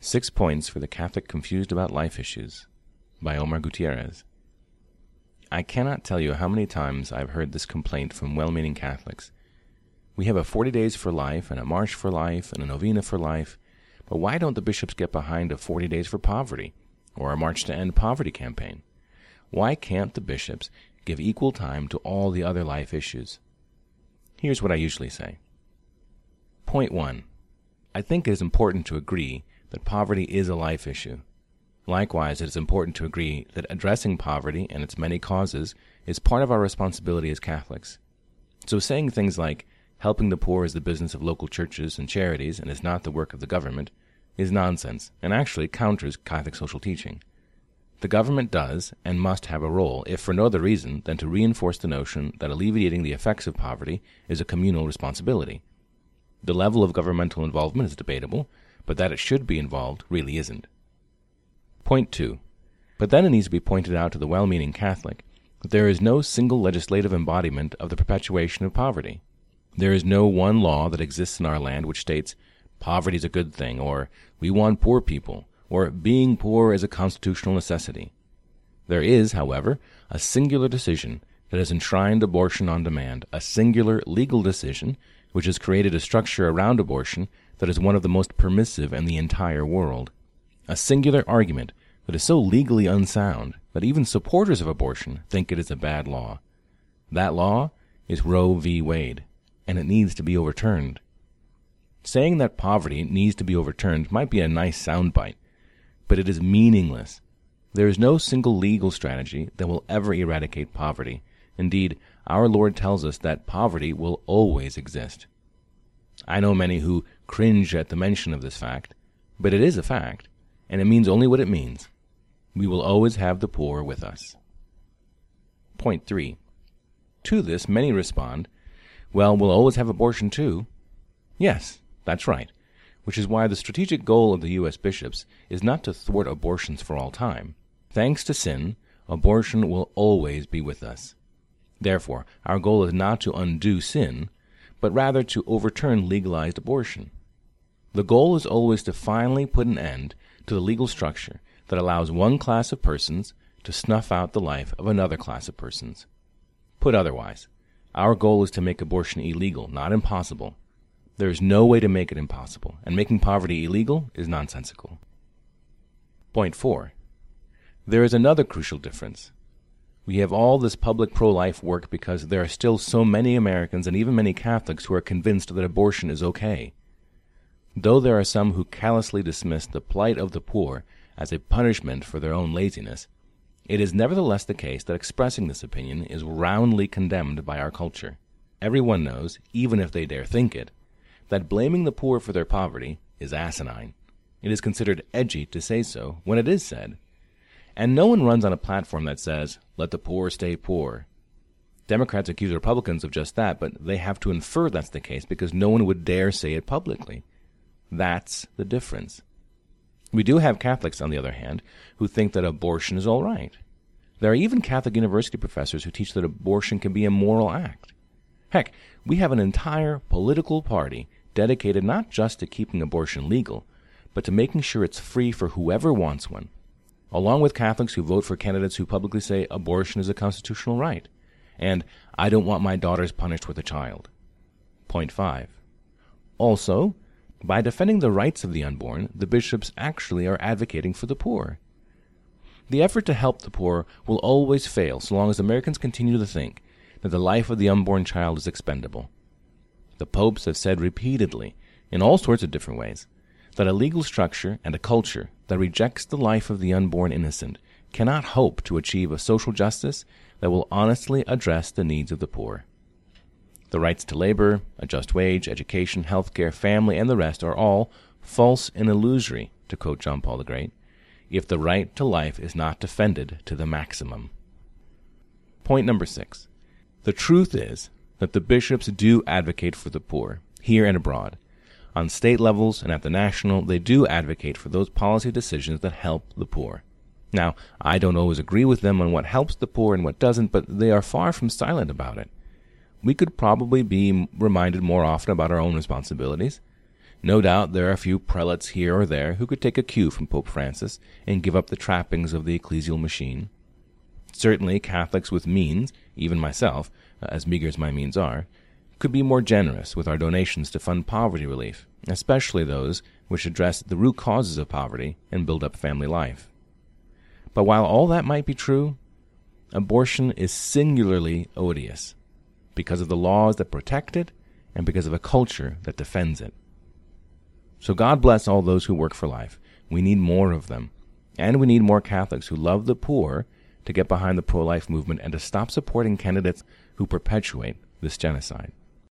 6 Points for the Catholic Confused About Life Issues by Omar Gutierrez. I cannot tell you how many times I've heard this complaint from well-meaning Catholics. We have a 40 Days for Life and a March for Life and a Novena for Life, but why don't the bishops get behind a 40 Days for Poverty or a March to End Poverty campaign? Why can't the bishops give equal time to all the other life issues? Here's what I usually say. Point 1. I think it is important to agree that poverty is a life issue. Likewise, it is important to agree that addressing poverty and its many causes is part of our responsibility as Catholics. So saying things like, helping the poor is the business of local churches and charities and is not the work of the government, is nonsense and actually counters Catholic social teaching. The government does and must have a role, if for no other reason than to reinforce the notion that alleviating the effects of poverty is a communal responsibility. The level of governmental involvement is debatable, but that it should be involved really isn't. Point 2. But then it needs to be pointed out to the well-meaning Catholic that there is no single legislative embodiment of the perpetuation of poverty. There is no one law that exists in our land which states, poverty is a good thing, or we want poor people, or being poor is a constitutional necessity. There is, however, a singular decision that has enshrined abortion on demand, a singular legal decision which has created a structure around abortion that is one of the most permissive in the entire world. A singular argument that is so legally unsound that even supporters of abortion think it is a bad law. That law is Roe v. Wade, and it needs to be overturned. Saying that poverty needs to be overturned might be a nice soundbite, but it is meaningless. There is no single legal strategy that will ever eradicate poverty. Indeed, our Lord tells us that poverty will always exist. I know many who cringe at the mention of this fact, but it is a fact, and it means only what it means. We will always have the poor with us. Point 3. To this, many respond, well, we'll always have abortion too. Yes, that's right, which is why the strategic goal of the U.S. bishops is not to thwart abortions for all time. Thanks to sin, abortion will always be with us. Therefore, our goal is not to undo sin, but rather to overturn legalized abortion. The goal is always to finally put an end to the legal structure that allows one class of persons to snuff out the life of another class of persons. Put otherwise, our goal is to make abortion illegal, not impossible. There is no way to make it impossible, and making poverty illegal is nonsensical. Point 4. There is another crucial difference. We have all this public pro-life work because there are still so many Americans and even many Catholics who are convinced that abortion is okay. Though there are some who callously dismiss the plight of the poor as a punishment for their own laziness, it is nevertheless the case that expressing this opinion is roundly condemned by our culture. Everyone knows, even if they dare think it, that blaming the poor for their poverty is asinine. It is considered edgy to say so when it is said. And no one runs on a platform that says, let the poor stay poor. Democrats accuse Republicans of just that, but they have to infer that's the case because no one would dare say it publicly. That's the difference. We do have Catholics, on the other hand, who think that abortion is all right. There are even Catholic university professors who teach that abortion can be a moral act. Heck, we have an entire political party dedicated not just to keeping abortion legal, but to making sure it's free for whoever wants one, along with Catholics who vote for candidates who publicly say abortion is a constitutional right, and I don't want my daughters punished with a child. Point 5. Also, by defending the rights of the unborn, the bishops actually are advocating for the poor. The effort to help the poor will always fail so long as Americans continue to think that the life of the unborn child is expendable. The popes have said repeatedly, in all sorts of different ways, that a legal structure and a culture that rejects the life of the unborn innocent cannot hope to achieve a social justice that will honestly address the needs of the poor. The rights to labor, a just wage, education, healthcare, family, and the rest are all false and illusory, to quote John Paul the Great, if the right to life is not defended to the maximum. Point number 6. The truth is that the bishops do advocate for the poor, here and abroad. On state levels and at the national, they do advocate for those policy decisions that help the poor. Now, I don't always agree with them on what helps the poor and what doesn't, but they are far from silent about it. We could probably be reminded more often about our own responsibilities. No doubt there are a few prelates here or there who could take a cue from Pope Francis and give up the trappings of the ecclesial machine. Certainly Catholics with means, even myself, as meager as my means are, could be more generous with our donations to fund poverty relief, especially those which address the root causes of poverty and build up family life. But while all that might be true, abortion is singularly odious because of the laws that protect it and because of a culture that defends it. So God bless all those who work for life. We need more of them. And we need more Catholics who love the poor to get behind the pro-life movement and to stop supporting candidates who perpetuate this genocide.